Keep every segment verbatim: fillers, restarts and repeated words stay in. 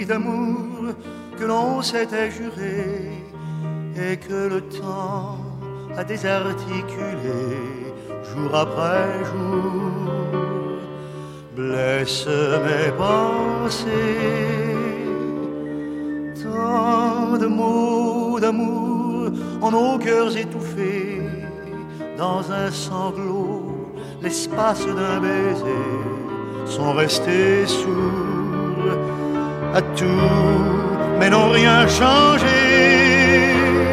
nuit d'amour que l'on s'était juré et que le temps a désarticulé jour après jour, blesse mes pensées. Tant de mots d'amour en nos cœurs étouffés, dans un sanglot, l'espace d'un baiser, sont restés sourds à tout, mais n'ont rien changé,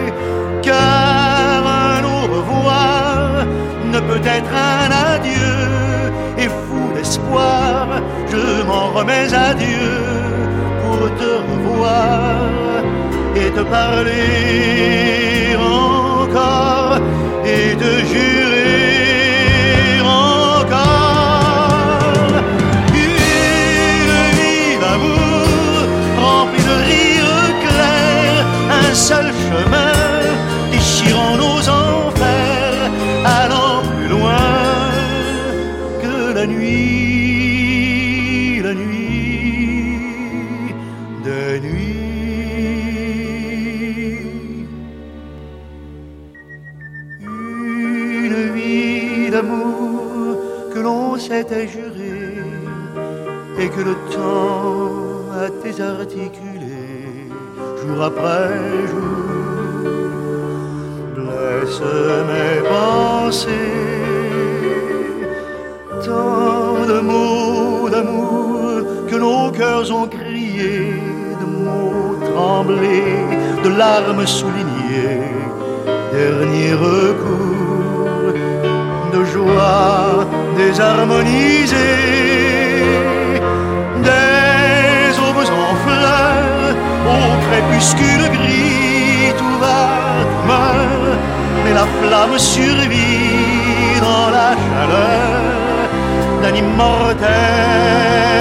car un au revoir ne peut être un adieu, et fou d'espoir, je m'en remets à Dieu pour te revoir et te parler encore et te jurer encore une vie d'amour remplie de rires clairs, un seul chemin déchirant nos enfers, allant plus loin que la nuit, la nuit de nuit. D'amour que l'on s'était juré et que le temps a désarticulé jour après jour, blesse mes pensées. Tant de mots d'amour que nos cœurs ont crié, de mots tremblés, de larmes soulignées, dernier recours, de joie désharmonisée, des aubes en fleurs, au crépuscule gris, tout va, tout meurt, mais la flamme survit dans la chaleur d'un immortel